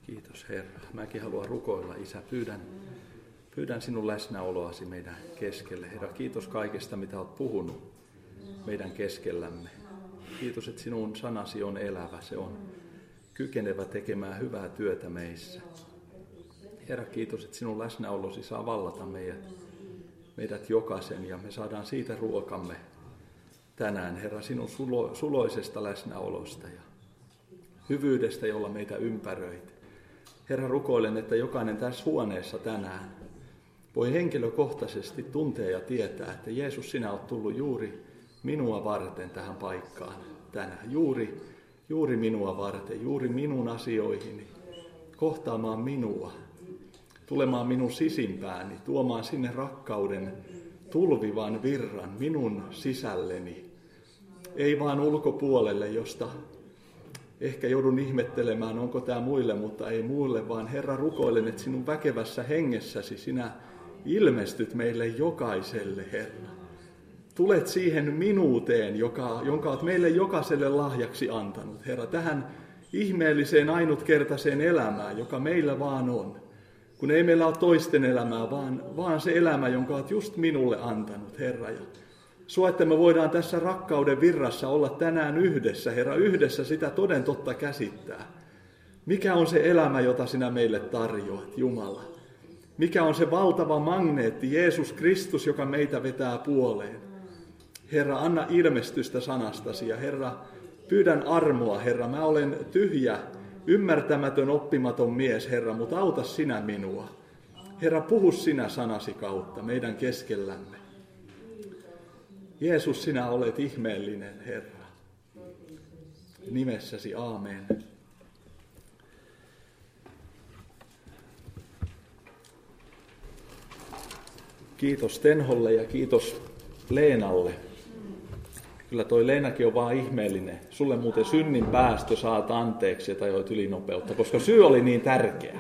Kiitos Herra. Mäkin haluan rukoilla, Isä. Pyydän sinun läsnäoloasi meidän keskelle. Herra, kiitos kaikesta, mitä olet puhunut meidän keskellämme. Kiitos, että sinun sanasi on elävä. Se on kykenevä tekemään hyvää työtä meissä. Herra, kiitos, että sinun läsnäolosi saa vallata meidät jokaisen ja me saadaan siitä ruokamme tänään. Herra, sinun suloisesta läsnäolosta ja hyvyydestä, jolla meitä ympäröit. Herra, rukoilen, että jokainen tässä huoneessa tänään voi henkilökohtaisesti tuntea ja tietää, että Jeesus, sinä olet tullut juuri minua varten tähän paikkaan tänään. Juuri minua varten, juuri minun asioihini, kohtaamaan minua, tulemaan minun sisimpääni, tuomaan sinne rakkauden tulvivan virran minun sisälleni. Ei vaan ulkopuolelle, josta ehkä joudun ihmettelemään, onko tämä muille, mutta ei muille, vaan Herra, rukoilen, että sinun väkevässä hengessäsi sinä ilmestyt meille jokaiselle, Herra. Tulet siihen minuuteen, jonka olet meille jokaiselle lahjaksi antanut, Herra, tähän ihmeelliseen ainutkertaiseen elämään, joka meillä vaan on. Kun ei meillä ole toisten elämää, vaan se elämä, jonka olet just minulle antanut, Herra. Ja sua, että me voidaan tässä rakkauden virrassa olla tänään yhdessä, Herra, yhdessä sitä toden totta käsittää. Mikä on se elämä, jota sinä meille tarjoat, Jumala? Mikä on se valtava magneetti, Jeesus Kristus, joka meitä vetää puoleen? Herra, anna ilmestystä sanastasi ja Herra, pyydän armoa, Herra. Mä olen tyhjä, ymmärtämätön, oppimaton mies, Herra, mutta auta sinä minua. Herra, puhu sinä sanasi kautta meidän keskellämme. Jeesus, sinä olet ihmeellinen, Herra. Nimessäsi, aamen. Kiitos Tenholle ja kiitos Leenalle. Kyllä toi Leenakin on vaan ihmeellinen. Sulle muuten synnin päästö saat anteeksi, että ajoit ylinopeutta, koska syy oli niin tärkeä.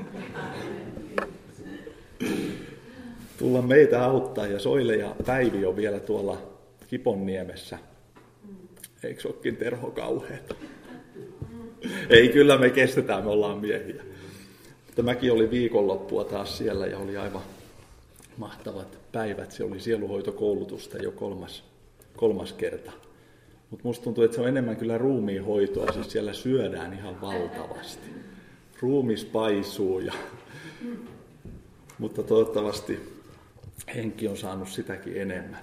Tulla meitä auttaa ja Soile ja Päivi on vielä tuolla Kiponniemessä. Eikö se olekin Terho kauheeta? Ei, kyllä me kestetään, me ollaan miehiä. Mutta mäkin olin viikonloppua taas siellä ja oli aivan mahtavat päivät. Se oli sieluhoitokoulutusta jo kolmas kerta. Mutta musta tuntuu, että se on enemmän kyllä ruumiinhoitoa, siis siellä syödään ihan valtavasti. Ruumis paisuu, mutta toivottavasti henki on saanut sitäkin enemmän.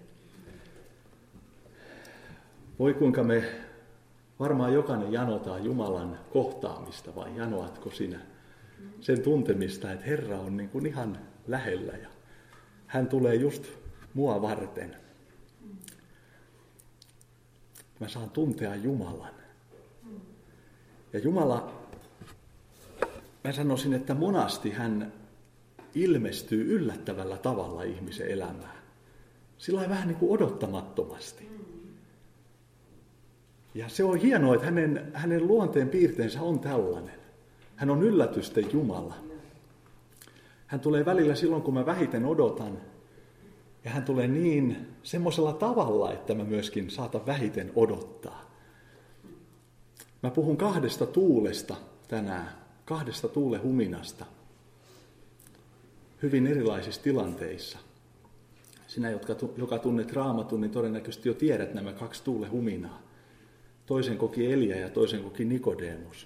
Voi kuinka me varmaan jokainen janotaan Jumalan kohtaamista, vai janoatko sinä sen tuntemista, että Herra on niin kuin ihan lähellä ja hän tulee just mua varten. Mä saan tuntea Jumalan. Ja Jumala, mä sanoisin, että monasti hän ilmestyy yllättävällä tavalla ihmisen elämään. Sillä vähän niin kuin odottamattomasti. Ja se on hienoa, että hänen luonteen piirteensä on tällainen. Hän on yllätysten Jumala. Hän tulee välillä silloin, kun mä vähiten odotan. Ja hän tulee niin semmoisella tavalla, että mä myöskin saatan vähiten odottaa. Mä puhun 2 tuulesta tänään, 2 tuulehuminasta. Hyvin erilaisissa tilanteissa. Sinä, joka tunnet Raamatun, niin todennäköisesti jo tiedät nämä 2 tuulehuminaa. Toisen koki Elia ja toisen koki Nikodemus.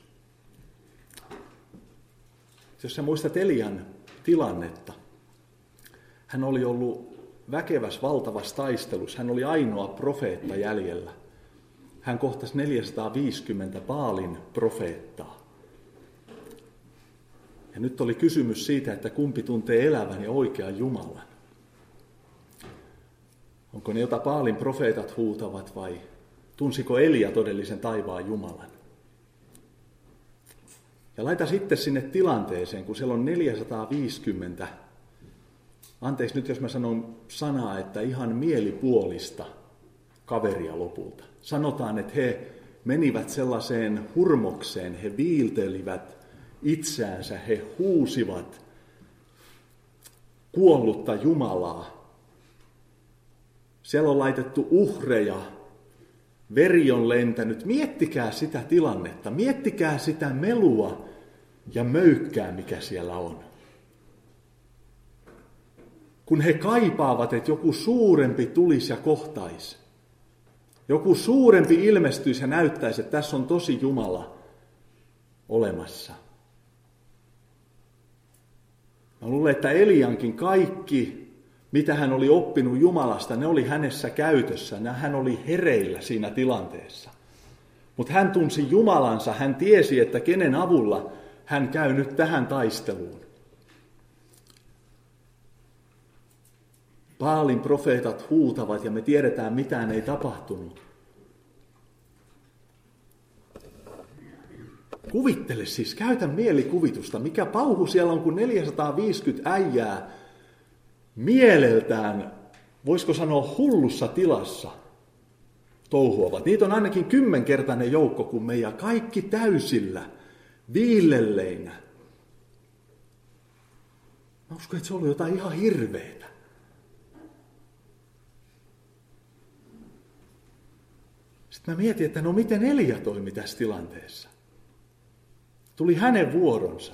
Jos sä muistat Elian tilannetta, hän oli ollut väkevässä valtavassa taistelussa. Hän oli ainoa profeetta jäljellä. Hän kohtasi 450 Baalin profeettaa. Ja nyt oli kysymys siitä, että kumpi tuntee elävän ja oikean Jumalan. Onko ne, jota Baalin profeetat huutavat, vai tunsiko Elia todellisen taivaan Jumalan? Ja laita sitten sinne tilanteeseen, kun siellä on 450, anteeksi nyt jos mä sanon sanaa, että ihan mielipuolista kaveria lopulta. Sanotaan, että he menivät sellaiseen hurmokseen, he viiltelivät itseänsä, he huusivat kuollutta Jumalaa. Siellä on laitettu uhreja, veri on lentänyt. Miettikää sitä tilannetta, miettikää sitä melua, ja möykkää, mikä siellä on. Kun he kaipaavat, että joku suurempi tulisi ja kohtaisi. Joku suurempi ilmestyisi ja näyttäisi, että tässä on tosi Jumala olemassa. Mä luulen, että Eliankin kaikki, mitä hän oli oppinut Jumalasta, ne oli hänessä käytössä. Hän oli hereillä siinä tilanteessa. Mutta hän tunsi Jumalansa, hän tiesi, että kenen avulla hän käy nyt tähän taisteluun. Baalin profeetat huutavat ja me tiedetään, mitään ei tapahtunut. Kuvittele siis, käytä mielikuvitusta, mikä pauhu siellä on, kun 450 äijää mieleltään, voisiko sanoa hullussa tilassa, touhuavat. Niitä on ainakin 10-kertainen joukko kuin me ja kaikki täysillä, viillelleinä. Mä uskon, että se oli jotain ihan hirveetä. Sitten mä mietin, että no miten Elia toimi tässä tilanteessa. Tuli hänen vuoronsa.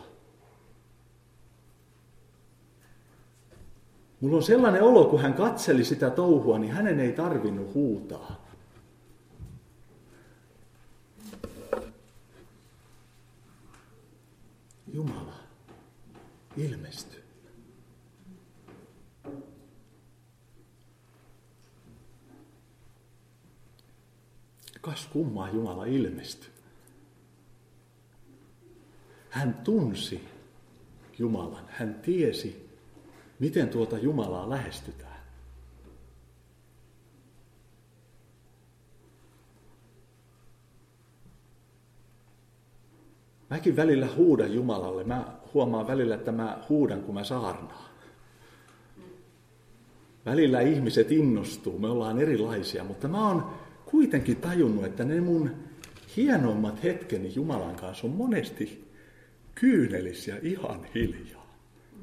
Mulla on sellainen olo, kun hän katseli sitä touhua, niin hänen ei tarvinnut huutaa. Jumala ilmestyi. Kas kummaa Jumala ilmestyi. Hän tunsi Jumalan. Hän tiesi, miten tuota Jumalaa lähestytään. Mäkin välillä huudan Jumalalle. Mä huomaan välillä, että mä huudan, kun mä saarnaan. Välillä ihmiset innostuu, me ollaan erilaisia, mutta mä oon kuitenkin tajunnut, että ne mun hienoimmat hetkeni Jumalan kanssa on monesti kyynelissä ja ihan hiljaa.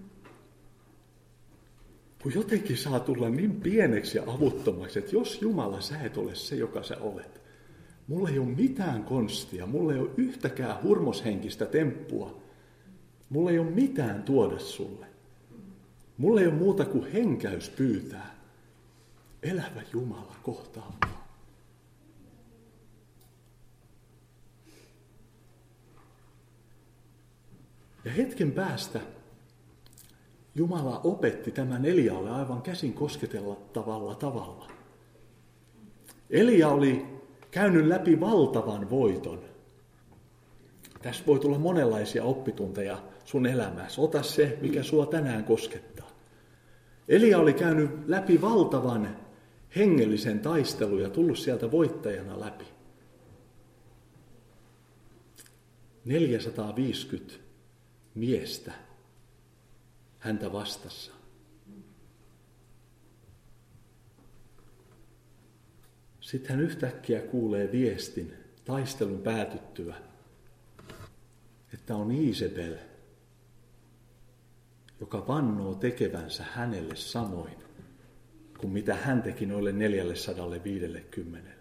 Kun jotenkin saa tulla niin pieneksi ja avuttomaksi, että jos Jumala, sä et ole se, joka sä olet. Mulla ei ole mitään konstia, mulla ei ole yhtäkään hurmoshenkistä temppua. Mulla ei ole mitään tuoda sulle. Mulla ei ole muuta kuin henkäys pyytää. Elävä Jumala kohtaa mua. Ja hetken päästä Jumala opetti tämän Elialle aivan käsin kosketeltavalla tavalla. Elia oli käynyt läpi valtavan voiton. Tässä voi tulla monenlaisia oppitunteja sun elämässä. Ota se, mikä sua tänään koskettaa. Elia oli käynyt läpi valtavan hengellisen taistelun ja tullut sieltä voittajana läpi. 450 miestä häntä vastassa. Sitten hän yhtäkkiä kuulee viestin taistelun päätyttyä, että on Iisabel, joka vannoo tekevänsä hänelle samoin kuin mitä hän teki noille 450.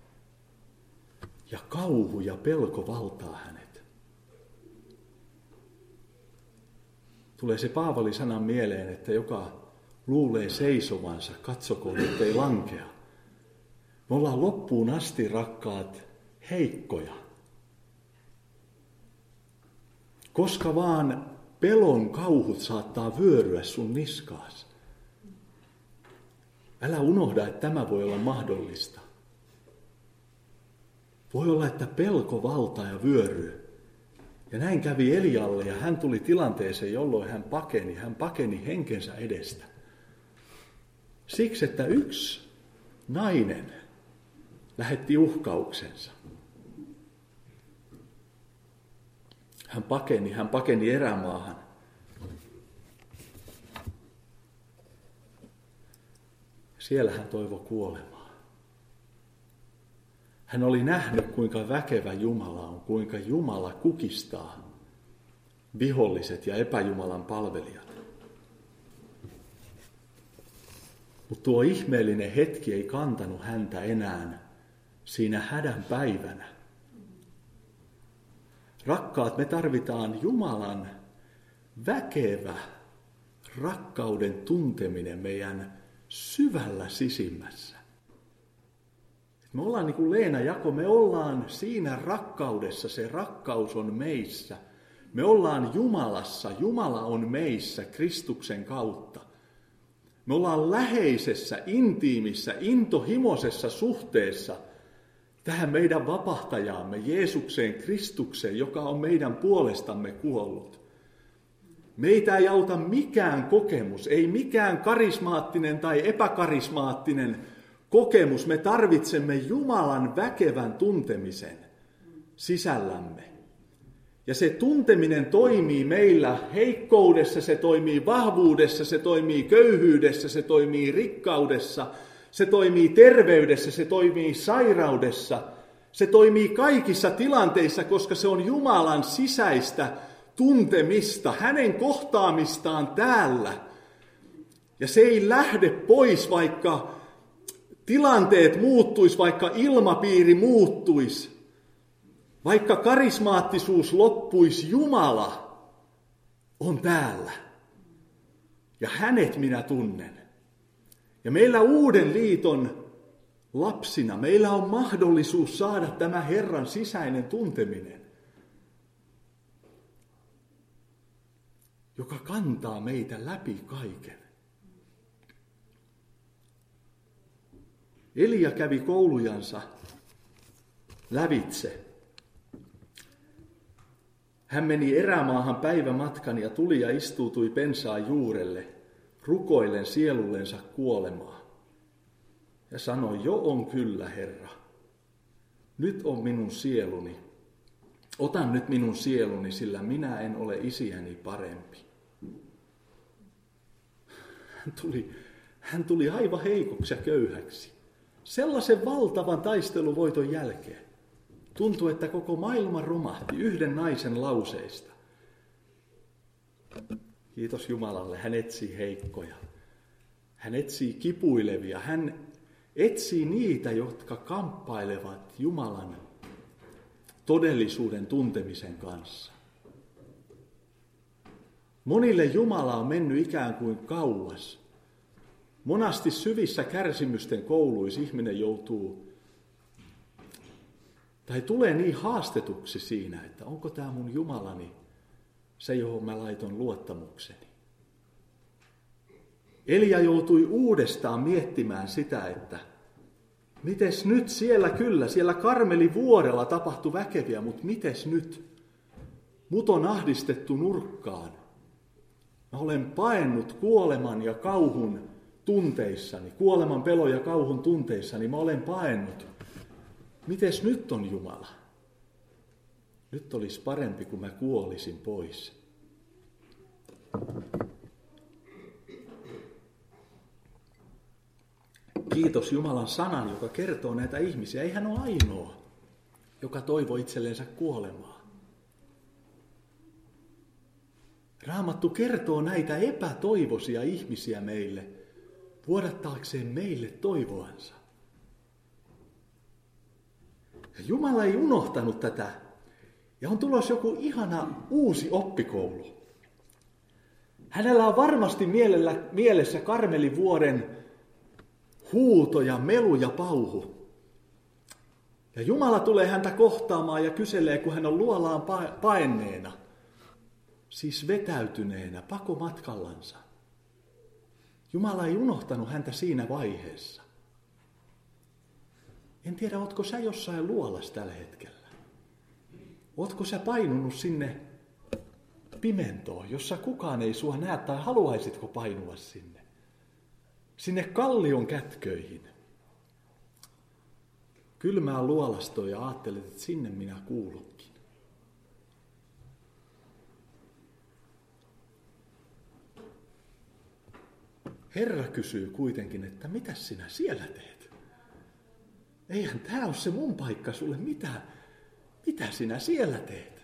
Ja kauhu ja pelko valtaa hänet. Tulee se Paavalin sanan mieleen, että joka luulee seisovansa, katsokoon, ettei lankea. Me ollaan loppuun asti, rakkaat, heikkoja. Koska vaan pelon kauhut saattaa vyöryä sun niskaas. Älä unohda, että tämä voi olla mahdollista. Voi olla, että pelko valtaa ja vyöryy. Ja näin kävi Elialle ja hän tuli tilanteeseen, jolloin hän pakeni henkensä edestä. Siksi, että yksi nainen lähetti uhkauksensa. Hän pakeni erämaahan. Siellä hän toivoi kuolemaa. Hän oli nähnyt, kuinka väkevä Jumala on, kuinka Jumala kukistaa viholliset ja epäjumalan palvelijat. Mutta tuo ihmeellinen hetki ei kantanut häntä enää siinä hädän päivänä. Rakkaat, me tarvitaan Jumalan väkevä rakkauden tunteminen meidän syvällä sisimmässä. Me ollaan niin kuin Leena jako, me ollaan siinä rakkaudessa, se rakkaus on meissä. Me ollaan Jumalassa, Jumala on meissä Kristuksen kautta. Me ollaan läheisessä, intiimissä, intohimoisessa suhteessa tähän meidän vapahtajaamme, Jeesukseen, Kristukseen, joka on meidän puolestamme kuollut. Meitä ei auta mikään kokemus, ei mikään karismaattinen tai epäkarismaattinen kokemus. Me tarvitsemme Jumalan väkevän tuntemisen sisällämme. Ja se tunteminen toimii meillä heikkoudessa, se toimii vahvuudessa, se toimii köyhyydessä, se toimii rikkaudessa, se toimii terveydessä, se toimii sairaudessa. Se toimii kaikissa tilanteissa, koska se on Jumalan sisäistä tuntemista, hänen kohtaamistaan täällä. Ja se ei lähde pois, vaikka tilanteet muuttuisi, vaikka ilmapiiri muuttuisi. Vaikka karismaattisuus loppuisi, Jumala on täällä. Ja hänet minä tunnen. Ja meillä uuden liiton lapsina, meillä on mahdollisuus saada tämä Herran sisäinen tunteminen, joka kantaa meitä läpi kaiken. Elia kävi koulujansa lävitse. Hän meni erämaahan päivämatkan ja tuli ja istuutui pensaan juurelle, rukoillen sielullensa kuolemaa. Ja sanoi, jo on kyllä, Herra. Nyt on minun sieluni. Otan nyt minun sieluni, sillä minä en ole isiäni parempi. Hän tuli aivan heikoksi ja köyhäksi. Sellaisen valtavan taisteluvoiton jälkeen. Tuntui, että koko maailma romahti yhden naisen lauseista. Kiitos Jumalalle, hän etsii heikkoja. Hän etsii kipuilevia. Hän etsii niitä, jotka kamppailevat Jumalan todellisuuden tuntemisen kanssa. Monille Jumala on mennyt ikään kuin kauas. Monasti syvissä kärsimysten kouluissa ihminen joutuu tai tulee niin haastetuksi siinä, että onko tämä mun Jumalani se, johon mä laiton luottamukseni. Elia joutui uudestaan miettimään sitä, että mites nyt siellä Karmelin vuorella tapahtui väkeviä, mutta mites nyt? Mut on ahdistettu nurkkaan. Mä olen paennut kuoleman ja kauhun tunteissani, kuoleman pelon ja kauhun tunteissani, mä olen paennut. Mites nyt on Jumala? Nyt olisi parempi, kun mä kuolisin pois. Kiitos Jumalan sanan, joka kertoo näitä ihmisiä. Ei hän ole ainoa, joka toivoo itsellensä kuolemaa. Raamattu kertoo näitä epätoivoisia ihmisiä meille, vuodattaakseen meille toivoansa. Ja Jumala ei unohtanut tätä. Ja on tulossa joku ihana uusi oppikoulu. Hänellä on varmasti mielessä Karmelin vuoren huuto ja melu ja pauhu. Ja Jumala tulee häntä kohtaamaan ja kyselee, kun hän on luolaan paenneena, siis vetäytyneenä pakomatkallansa. Jumala ei unohtanut häntä siinä vaiheessa. En tiedä, ootko sä jossain luolassa tällä hetkellä? Ootko sä painunut sinne pimentoon, jossa kukaan ei sua näe, tai haluaisitko painua sinne? Sinne kallion kätköihin. Kylmään luolastoon ja ajattelet, että sinne minä kuulukin. Herra kysyy kuitenkin, että mitä sinä siellä teet? Eihän tämä ole se mun paikka sulle. Mitä sinä siellä teet?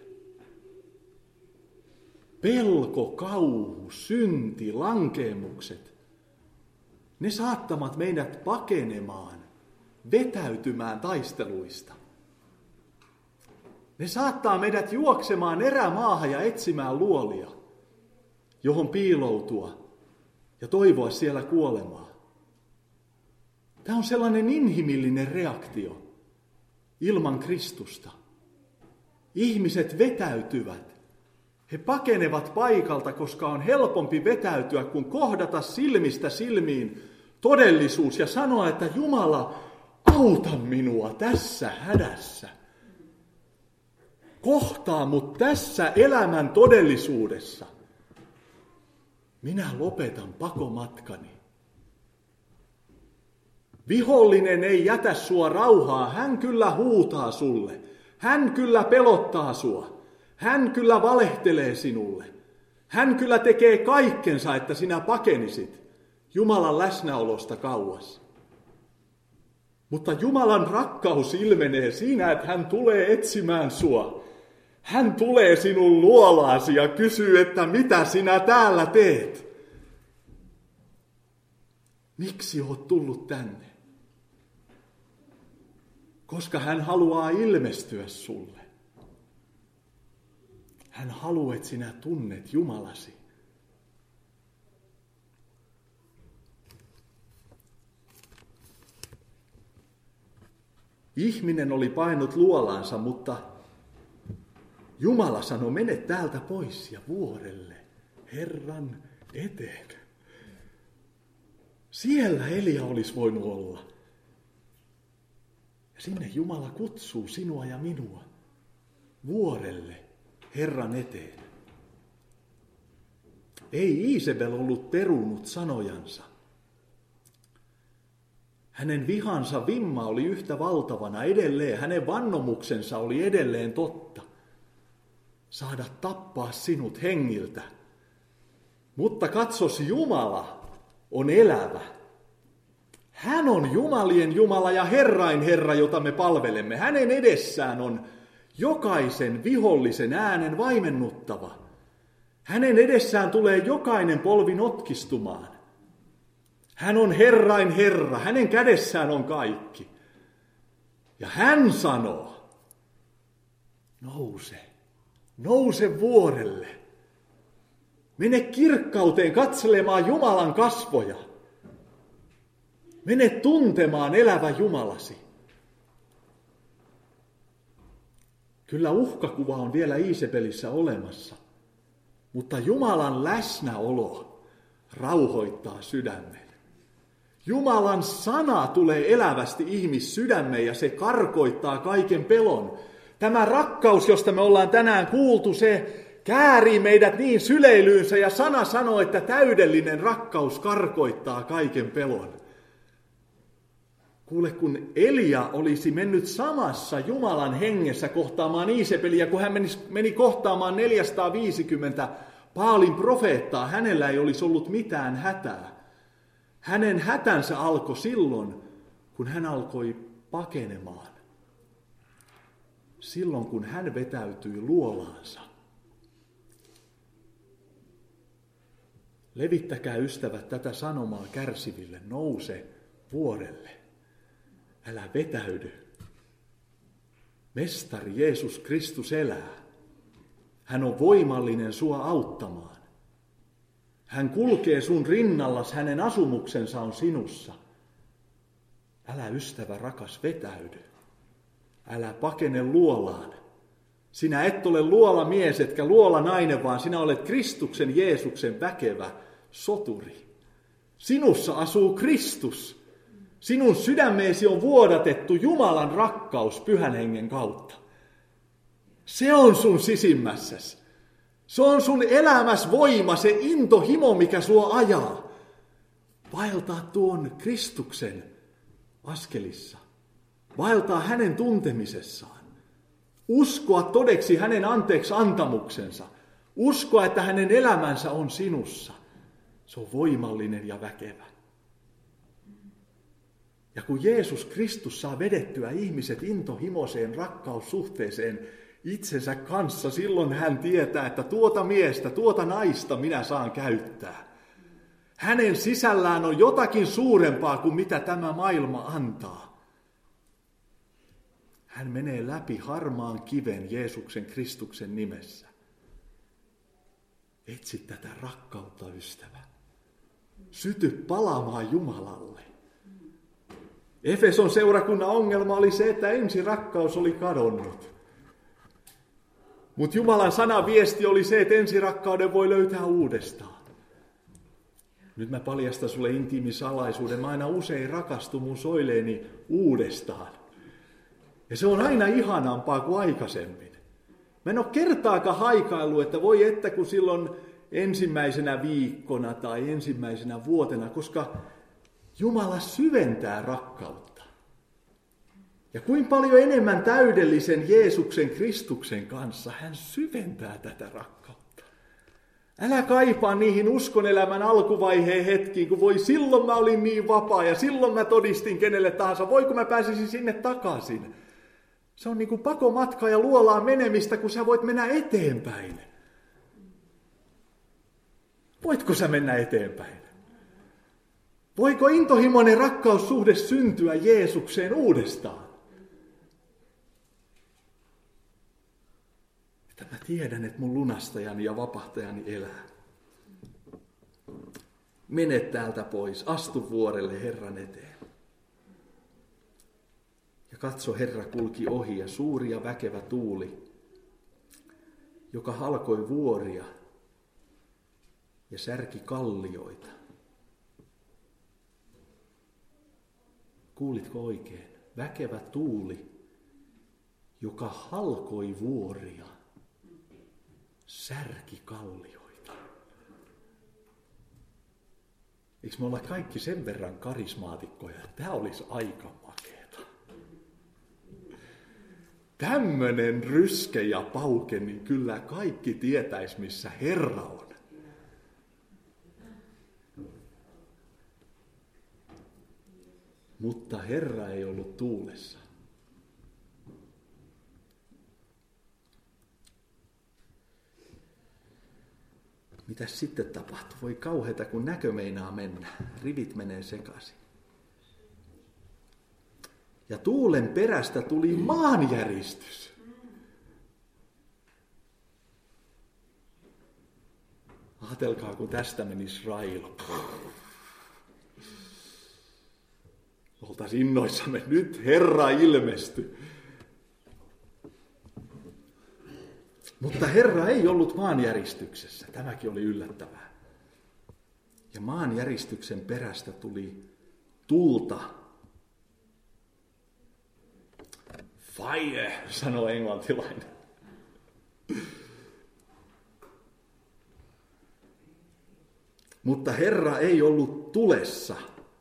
Pelko, kauhu, synti, lankeemukset. Ne saattavat meidät pakenemaan, vetäytymään taisteluista. Ne saattaa meidät juoksemaan erämaahan ja etsimään luolia, johon piiloutua ja toivoa siellä kuolemaa. Tämä on sellainen inhimillinen reaktio ilman Kristusta. Ihmiset vetäytyvät. He pakenevat paikalta, koska on helpompi vetäytyä, kuin kohdata silmistä silmiin todellisuus ja sanoa, että Jumala, auta minua tässä hädässä. Kohtaa mut tässä elämän todellisuudessa. Minä lopetan pakomatkani. Vihollinen ei jätä sua rauhaa, hän kyllä huutaa sulle. Hän kyllä pelottaa sua. Hän kyllä valehtelee sinulle. Hän kyllä tekee kaikkensa, että sinä pakenisit Jumalan läsnäolosta kauas. Mutta Jumalan rakkaus ilmenee siinä, että hän tulee etsimään sua. Hän tulee sinun luolaasi ja kysyy, että mitä sinä täällä teet? Miksi olet tullut tänne? Koska hän haluaa ilmestyä sulle. Hän haluaa, että sinä tunnet Jumalasi. Ihminen oli painut luolaansa, mutta Jumala sanoi, mene täältä pois ja vuorelle Herran eteen. Siellä Elia olisi voinut olla. Ja sinne Jumala kutsuu sinua ja minua vuorelle Herran eteen. Ei Iisabel ollut perunut sanojansa. Hänen vihansa vimma oli yhtä valtavana edelleen. Hänen vannomuksensa oli edelleen totta. Saada tappaa sinut hengiltä. Mutta katsos, Jumala on elävä. Hän on Jumalien Jumala ja Herrain Herra, jota me palvelemme. Hänen edessään on jokaisen vihollisen äänen vaimennuttava. Hänen edessään tulee jokainen polvi notkistumaan. Hän on Herrain Herra, hänen kädessään on kaikki. Ja hän sanoo, nouse vuorelle. Mene kirkkauteen katselemaan Jumalan kasvoja. Mene tuntemaan elävä Jumalasi. Kyllä uhkakuva on vielä Iisabelissä olemassa, mutta Jumalan läsnäolo rauhoittaa sydämen. Jumalan sana tulee elävästi ihmissydämeen ja se karkoittaa kaiken pelon. Tämä rakkaus, josta me ollaan tänään kuultu, se käärii meidät niin syleilyynsä ja sana sanoo, että täydellinen rakkaus karkoittaa kaiken pelon. Kuule, kun Elia olisi mennyt samassa Jumalan hengessä kohtaamaan Iisabelia, kun hän meni kohtaamaan 450 Baalin profeettaa, hänellä ei olisi ollut mitään hätää. Hänen hätänsä alkoi silloin, kun hän alkoi pakenemaan. Silloin, kun hän vetäytyi luolaansa. Levittäkää, ystävät, tätä sanomaa kärsiville. Nouse vuorelle. Älä vetäydy. Mestari Jeesus Kristus elää. Hän on voimallinen sua auttamaan. Hän kulkee sun rinnallas, hänen asumuksensa on sinussa. Älä, ystävä rakas, vetäydy. Älä pakene luolaan. Sinä et ole luolamies etkä luolanainen, vaan sinä olet Kristuksen Jeesuksen väkevä soturi. Sinussa asuu Kristus. Sinun sydämeesi on vuodatettu Jumalan rakkaus Pyhän Hengen kautta. Se on sun sisimmässäsi. Se on sun elämäs voima, se intohimo, mikä sua ajaa. Vaeltaa tuon Kristuksen askelissa. Vaeltaa hänen tuntemisessaan. Uskoa todeksi hänen anteeksi antamuksensa. Uskoa, että hänen elämänsä on sinussa. Se on voimallinen ja väkevä. Ja kun Jeesus Kristus saa vedettyä ihmiset intohimoiseen rakkaussuhteeseen itsensä kanssa, silloin hän tietää, että tuota miestä, tuota naista minä saan käyttää. Hänen sisällään on jotakin suurempaa kuin mitä tämä maailma antaa. hän menee läpi harmaan kiven Jeesuksen Kristuksen nimessä. Etsi tätä rakkautta, ystävä. Syty palaamaan Jumalalle. Efeson seurakunnan ongelma oli se, että ensin rakkaus oli kadonnut. Mutta Jumalan sanaviesti oli se, että ensirakkauden voi löytää uudestaan. Nyt mä paljastan sulle intiimisalaisuuden. Mä aina usein rakastun mun soileeni uudestaan. Ja se on aina ihanampaa kuin aikaisemmin. Mä en ole kertaakaan haikaillut, että voi että kun silloin ensimmäisenä viikkona tai ensimmäisenä vuotena, koska Jumala syventää rakkautta. Ja kuinka paljon enemmän täydellisen Jeesuksen Kristuksen kanssa hän syventää tätä rakkautta. Älä kaipaa niihin uskonelämän alkuvaiheen hetkiin, kun voi silloin mä olin niin vapaa ja silloin mä todistin kenelle tahansa. Voi kun mä pääsisin sinne takaisin. Se on niin kuin pakomatka ja luolaan menemistä, kun sä voit mennä eteenpäin. Voitko sä mennä eteenpäin? Voiko intohimoinen rakkaussuhde syntyä Jeesukseen uudestaan? Että mä tiedän, että mun lunastajani ja vapahtajani elää. Mene täältä pois, astu vuorelle Herran eteen. Ja katso, Herra kulki ohi ja suuri ja väkevä tuuli, joka halkoi vuoria ja särki kallioita. Kuulitko oikein? Väkevä tuuli, joka halkoi vuoria, särki kallioita. Eikö me olla kaikki sen verran karismaatikkoja, että tämä olisi aika makeeta? Tämmönen ryske ja pauke, niin kyllä kaikki tietäisi, missä Herra on. Mutta Herra ei ollut tuulessa. Mitäs sitten tapahtui? Voi kauheata, kun näkö meinaa mennä. Rivit menee sekaisin. Ja tuulen perästä tuli maanjäristys. Ajatelkaa, kun tästä menisi railo. Oltaisiin innoissamme, nyt Herra ilmestyi. Mutta Herra ei ollut maanjäristyksessä. Tämäkin oli yllättävää. Ja maanjäristyksen perästä tuli tulta. Fire, sanoi englantilainen. Mutta Herra ei ollut tulessa.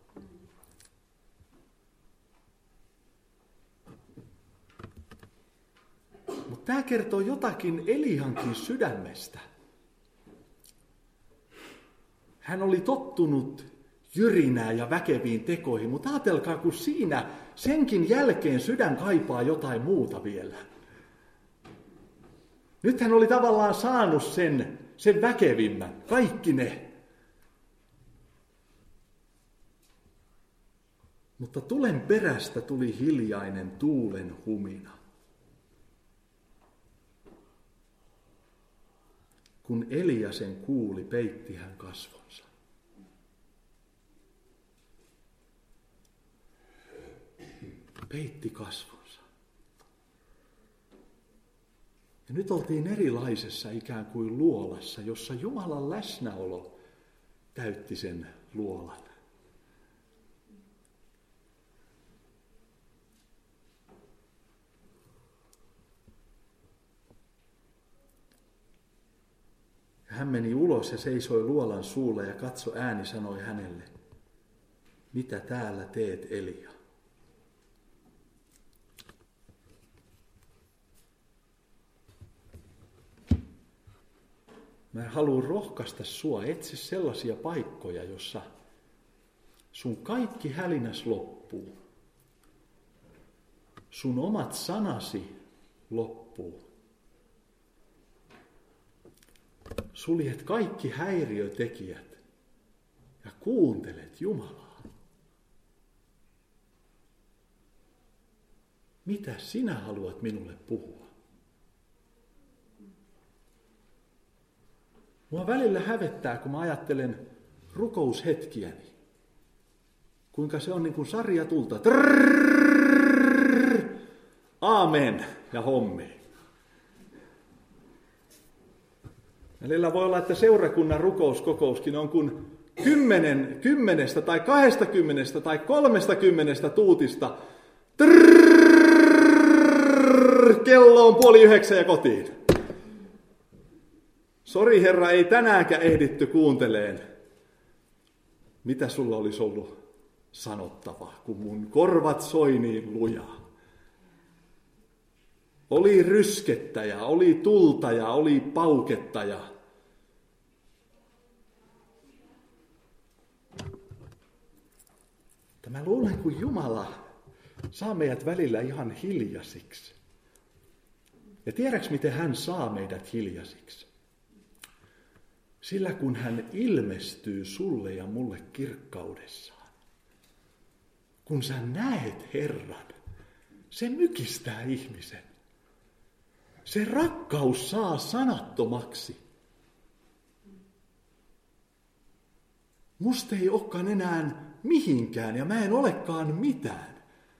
Mutta tämä kertoo jotakin Eliankin sydämestä. Hän oli tottunut jyrinään ja väkeviin tekoihin, mutta ajatelkaa, kun siinä senkin jälkeen sydän kaipaa jotain muuta vielä. Nyt hän oli tavallaan saanut sen väkevimmän, kaikki ne. Mutta tulen perästä tuli hiljainen tuulen humina. Kun Elia sen kuuli, peitti hän kasvonsa. Peitti kasvonsa. Ja nyt oltiin erilaisessa ikään kuin luolassa, jossa Jumalan läsnäolo täytti sen luolan. Hän meni ulos ja seisoi luolan suulla ja ääni sanoi hänelle, mitä täällä teet, Elia? Mä haluan rohkaista sua, etsi sellaisia paikkoja, jossa sun kaikki hälinäs loppuu. Sun omat sanasi loppuu. Suljet kaikki häiriötekijät ja kuuntelet Jumalaa. mitä sinä haluat minulle puhua? Mua välillä hävettää, kun mä ajattelen rukoushetkiäni. Kuinka se on niin kuin sarjatulta. Aamen ja hommi. Välillä voi olla, että seurakunnan rukouskokouskin on kuin 10 tai 20 tai 30 tuutista. Kello on 8:30 ja kotiin. Sori Herra, ei tänäänkään ehditty kuunteleen. Mitä sulla olisi ollut sanottavaa, kun mun korvat soi niin lujaa? Oli ryskettä ja oli tulta ja oli pauketta ja mä luulen, kun Jumala saa meidät välillä ihan hiljaisiksi. Ja tiedätkö, miten hän saa meidät hiljaisiksi? Sillä kun hän ilmestyy sulle ja mulle kirkkaudessaan. Kun sä näet Herran, se mykistää ihmisen. Se rakkaus saa sanattomaksi. Musta ei olekaan enää mihinkään ja mä en olekaan mitään.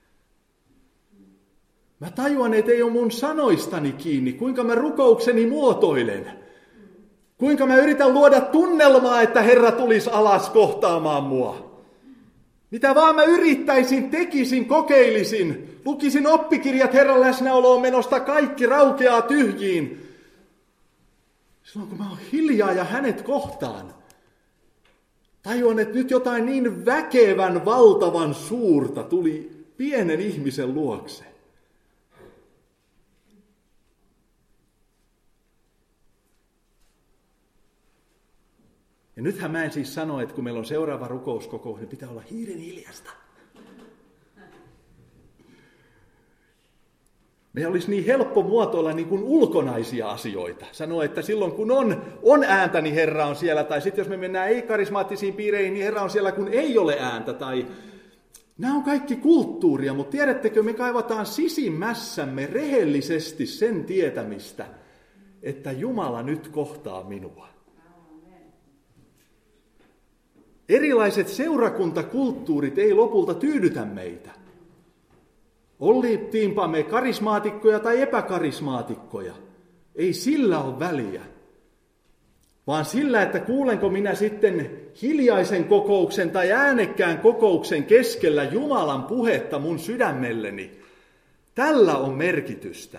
Mä tajuan, että ei ole mun sanoistani kiinni, kuinka mä rukoukseni muotoilen. Kuinka mä yritän luoda tunnelmaa, että Herra tulisi alas kohtaamaan mua. Mitä vaan mä yrittäisin, tekisin, kokeilisin, lukisin oppikirjat Herran läsnäoloon menosta, kaikki raukeaa tyhjiin. Silloin kun mä oon hiljaa ja hänet kohtaan, tajuan, että nyt jotain niin väkevän, valtavan suurta tuli pienen ihmisen luokse. Ja nythän mä en siis sano, että kun meillä on seuraava rukouskokous, niin pitää olla hiiren hiljasta. Meidän olisi niin helppo muotoilla niin kuin ulkonaisia asioita. Sanoa, että silloin kun on ääntä, niin Herra on siellä. Tai sitten jos me mennään ei-karismaattisiin piireihin, niin Herra on siellä, kun ei ole ääntä. Tai nämä on kaikki kulttuuria, mutta tiedättekö, me kaivataan sisimmässämme rehellisesti sen tietämistä, että Jumala nyt kohtaa minua. Erilaiset seurakuntakulttuurit ei lopulta tyydytä meitä. Oltiinpa me karismaatikkoja tai epäkarismaatikkoja. Ei sillä ole väliä. Vaan sillä, että kuulenko minä sitten hiljaisen kokouksen tai äänekkään kokouksen keskellä Jumalan puhetta mun sydämelleni. Tällä on merkitystä.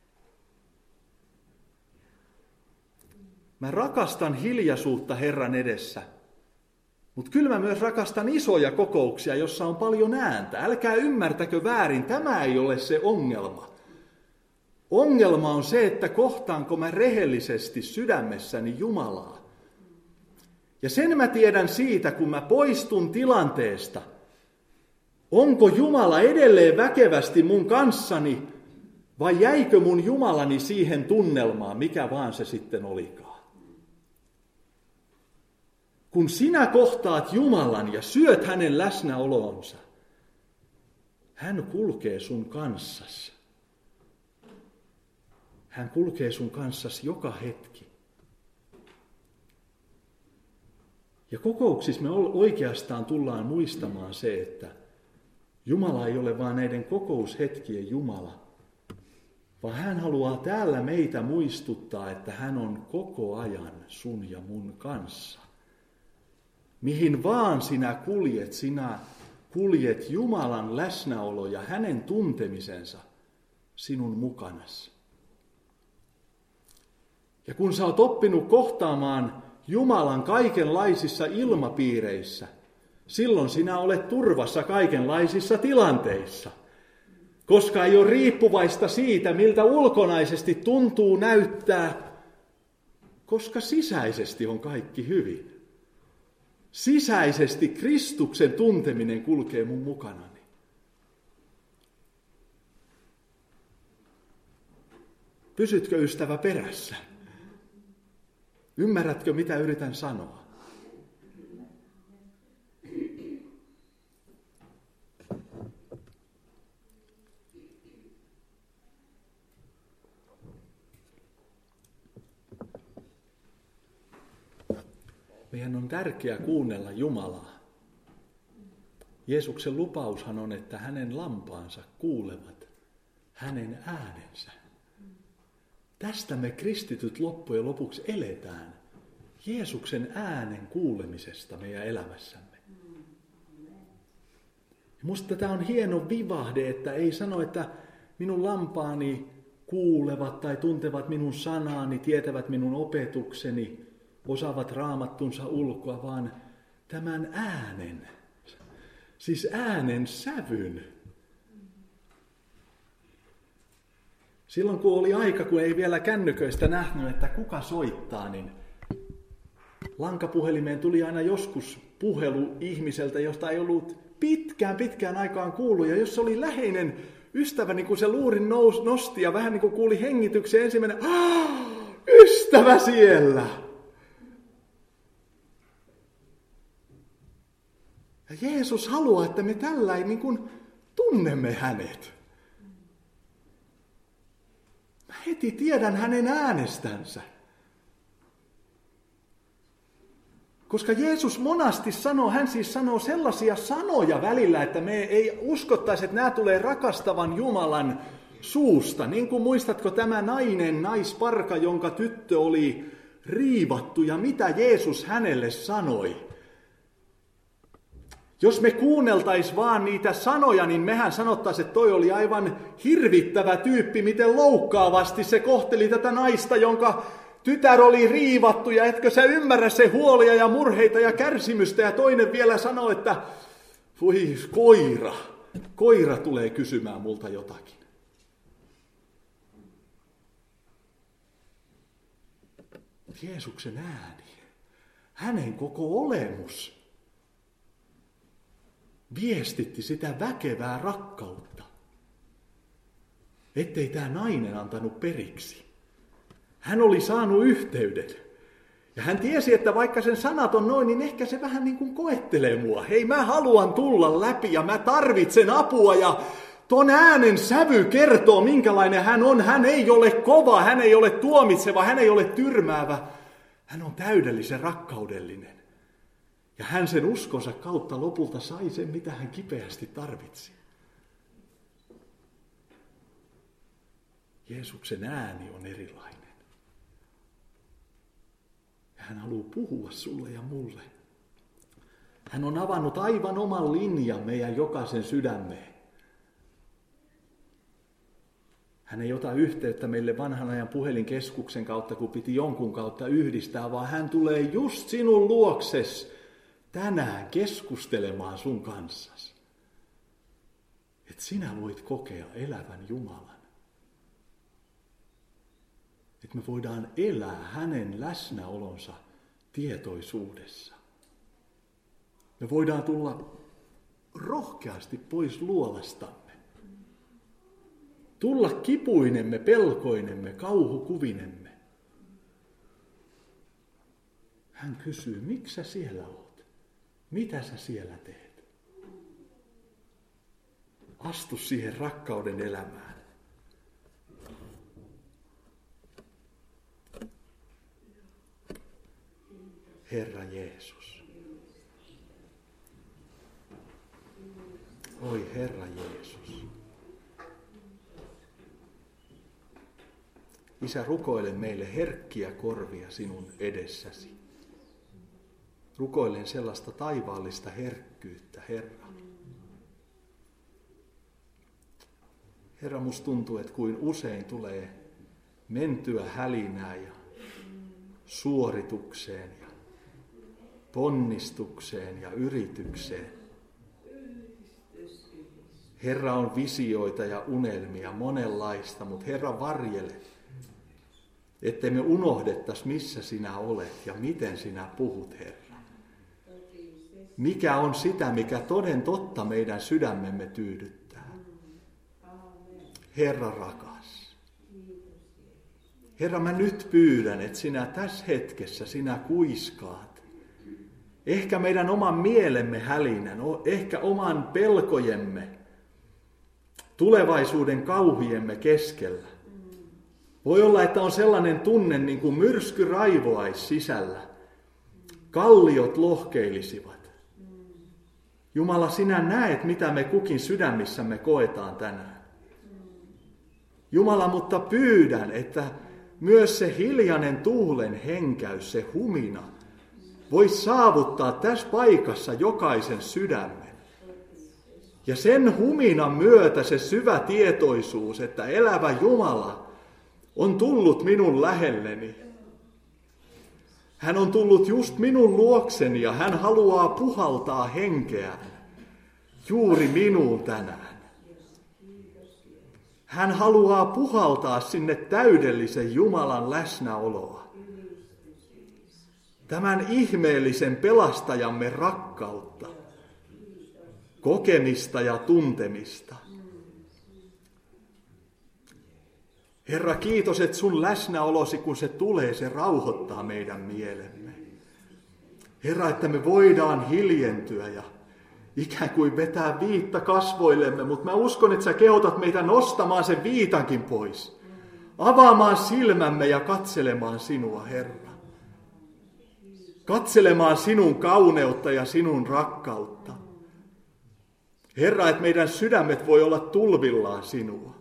Mä rakastan hiljaisuutta Herran edessä. Mutta kyllä mä myös rakastan isoja kokouksia, jossa on paljon ääntä. Älkää ymmärtäkö väärin, tämä ei ole se ongelma. Ongelma on se, että kohtaanko mä rehellisesti sydämessäni Jumalaa. Ja sen mä tiedän siitä, kun mä poistun tilanteesta. Onko Jumala edelleen väkevästi mun kanssani, vai jäikö mun Jumalani siihen tunnelmaan, mikä vaan se sitten olikaan? Kun sinä kohtaat Jumalan ja syöt hänen läsnäolonsa, hän kulkee sun kanssasi. Hän kulkee sun kanssasi joka hetki. Ja kokouksissa me oikeastaan tullaan muistamaan se, että Jumala ei ole vain näiden kokoushetkien Jumala, vaan hän haluaa täällä meitä muistuttaa, että hän on koko ajan sun ja mun kanssa. Mihin vaan sinä kuljet Jumalan läsnäolo ja hänen tuntemisensa sinun mukanasi. Ja kun sä oot oppinut kohtaamaan Jumalan kaikenlaisissa ilmapiireissä, silloin sinä olet turvassa kaikenlaisissa tilanteissa. Koska ei ole riippuvaista siitä, miltä ulkonaisesti tuntuu näyttää, koska sisäisesti on kaikki hyvin. Sisäisesti Kristuksen tunteminen kulkee mun mukanani. Pysytkö ystävä perässä? Ymmärrätkö, mitä yritän sanoa? Meidän on tärkeää kuunnella Jumalaa. Jeesuksen lupaushan on, että hänen lampaansa kuulevat hänen äänensä. Tästä me kristityt loppujen lopuksi eletään. Jeesuksen äänen kuulemisesta meidän elämässämme. Musta tämä on hieno vivahde, että ei sano, että minun lampaani kuulevat tai tuntevat minun sanaani, tietävät minun opetukseni, osaavat raamattunsa ulkoa, vaan tämän äänen, siis äänen sävyn. Silloin kun oli aika, kun ei vielä kännyköistä nähnyt, että kuka soittaa, niin lankapuhelimeen tuli aina joskus puhelu ihmiseltä, josta ei ollut pitkään aikaan kuullut. Ja jos se oli läheinen ystävä, niin kun se luurin nosti ja vähän niin kuin kuuli hengityksen ensimmäinen, ystävä siellä! Ja Jeesus haluaa, että me tällainen niin kuin tunnemme hänet. Mä heti tiedän hänen äänestänsä. Koska Jeesus monasti sanoo, hän siis sanoo sellaisia sanoja välillä, että me ei uskottaisi, että nämä tulee rakastavan Jumalan suusta. Niin kuin muistatko tämä naisparka, jonka tyttö oli riivattu ja mitä Jeesus hänelle sanoi? Jos me kuunneltaisiin vaan niitä sanoja, niin mehän sanottaisiin, että toi oli aivan hirvittävä tyyppi, miten loukkaavasti se kohteli tätä naista, jonka tytär oli riivattu, ja etkö sä ymmärrä se huolia ja murheita ja kärsimystä, ja toinen vielä sanoo, että voi koira tulee kysymään multa jotakin. Jeesuksen ääni, hänen koko olemus viestitti sitä väkevää rakkautta, ettei tämä nainen antanut periksi. Hän oli saanut yhteyden. Ja hän tiesi, että vaikka sen sanat on noin, niin ehkä se vähän niin kuin koettelee mua. Hei, mä haluan tulla läpi ja mä tarvitsen apua. Ja ton äänen sävy kertoo, minkälainen hän on. Hän ei ole kova, hän ei ole tuomitseva, hän ei ole tyrmäävä. Hän on täydellisen rakkaudellinen. Ja hän sen uskonsa kautta lopulta sai sen, mitä hän kipeästi tarvitsi. Jeesuksen ääni on erilainen. Ja hän haluaa puhua sulle ja mulle. Hän on avannut aivan oman linjan meidän jokaisen sydämeen. Hän ei ota yhteyttä meille vanhan ajan puhelinkeskuksen kautta, kun piti jonkun kautta yhdistää, vaan hän tulee just sinun luokses tänään keskustelemaan sun kanssasi. Että sinä voit kokea elävän Jumalan. Että me voidaan elää hänen läsnäolonsa tietoisuudessa. Me voidaan tulla rohkeasti pois luolastamme. Tulla kipuinemme, pelkoinemme, kauhukuvinemme. Hän kysyy, miksi sä siellä oot? Mitä sä siellä teet? Astu siihen rakkauden elämään. Herra Jeesus. Oi Herra Jeesus. Isä, rukoile meille herkkiä korvia sinun edessäsi. Rukoilen sellaista taivaallista herkkyyttä, Herra. Herra, musta tuntuu, että kuin usein tulee mentyä hälinää ja suoritukseen ja ponnistukseen ja yritykseen. Herra, on visioita ja unelmia monenlaista, mutta Herra, varjele, ettei me unohdettaisi, missä sinä olet ja miten sinä puhut, Herra. Mikä on sitä, mikä toden totta meidän sydämemme tyydyttää. Herra rakas. Herra, mä nyt pyydän, että sinä tässä hetkessä, sinä kuiskaat. Ehkä meidän oman mielemme hälinän, ehkä oman pelkojemme, tulevaisuuden kauhiemme keskellä. Voi olla, että on sellainen tunne, niin kuin myrsky raivoaisi sisällä. kalliot lohkeilisivat. Jumala, sinä näet, mitä me kukin sydämissämme koetaan tänään. Jumala, mutta pyydän, että myös se hiljainen tuulen henkäys, se humina, voisi saavuttaa tässä paikassa jokaisen sydämen. Ja sen huminan myötä se syvä tietoisuus, että elävä Jumala on tullut minun lähelleni. Hän on tullut just minun luokseni ja hän haluaa puhaltaa henkeä juuri minuun tänään. Hän haluaa puhaltaa sinne täydellisen Jumalan läsnäoloa. Tämän ihmeellisen pelastajamme rakkautta, kokemista ja tuntemista. Herra, kiitos, että sun läsnäolosi, kun se tulee, se rauhoittaa meidän mielemme. Herra, että me voidaan hiljentyä ja ikään kuin vetää viitta kasvoillemme, mutta mä uskon, että sä kehotat meitä nostamaan sen viitankin pois. Avaamaan silmämme ja katselemaan sinua, Herra. Katselemaan sinun kauneutta ja sinun rakkautta. Herra, että meidän sydämet voi olla tulvillaan sinua.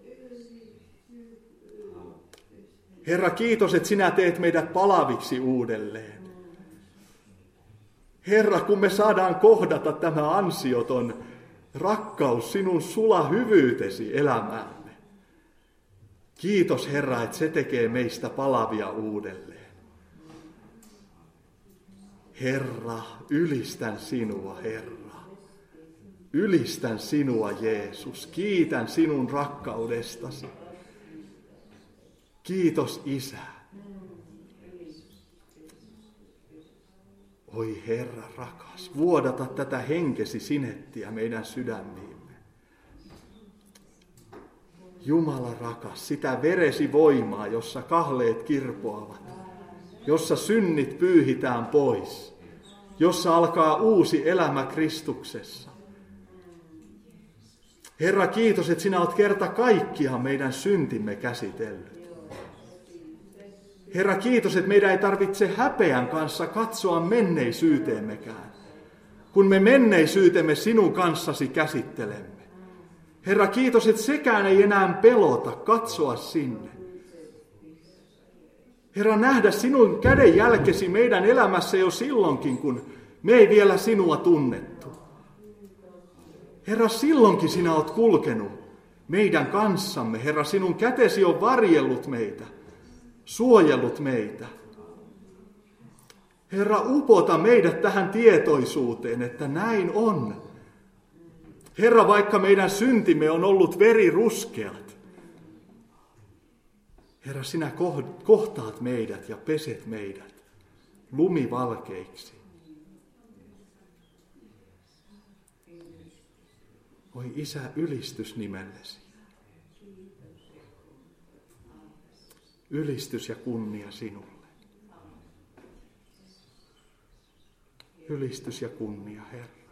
Herra, kiitos, että sinä teet meidät palaviksi uudelleen. Herra, kun me saadaan kohdata tämä ansioton rakkaus, sinun sula hyvyytesi elämäämme. Kiitos, Herra, että se tekee meistä palavia uudelleen. Herra, ylistän sinua, Herra. Ylistän sinua, Jeesus. Kiitän sinun rakkaudestasi. Kiitos, Isä. Oi Herra rakas, vuodata tätä henkesi sinettiä meidän sydämiimme. Jumala rakas, sitä veresi voimaa, jossa kahleet kirpoavat, jossa synnit pyyhitään pois, jossa alkaa uusi elämä Kristuksessa. Herra, kiitos, että sinä olet kerta kaikkiaan meidän syntimme käsitellyt. Herra, kiitos, että meidän ei tarvitse häpeän kanssa katsoa menneisyyteemmekään, kun me menneisyytemme sinun kanssasi käsittelemme. Herra, kiitos, että sekään ei enää pelota katsoa sinne. Herra, nähdä sinun kädenjälkesi meidän elämässä jo silloinkin, kun me ei vielä sinua tunnettu. Herra, silloinkin sinä olet kulkenut meidän kanssamme. Herra, sinun kätesi on varjellut meitä. Suojellut meitä. Herra, upota meidät tähän tietoisuuteen, että näin on. Herra, vaikka meidän syntimme on ollut veriruskeat, Herra, sinä kohtaat meidät ja peset meidät lumivalkeiksi. Oi Isä, ylistys nimellesi. Ylistys ja kunnia sinulle. Ylistys ja kunnia, Herra.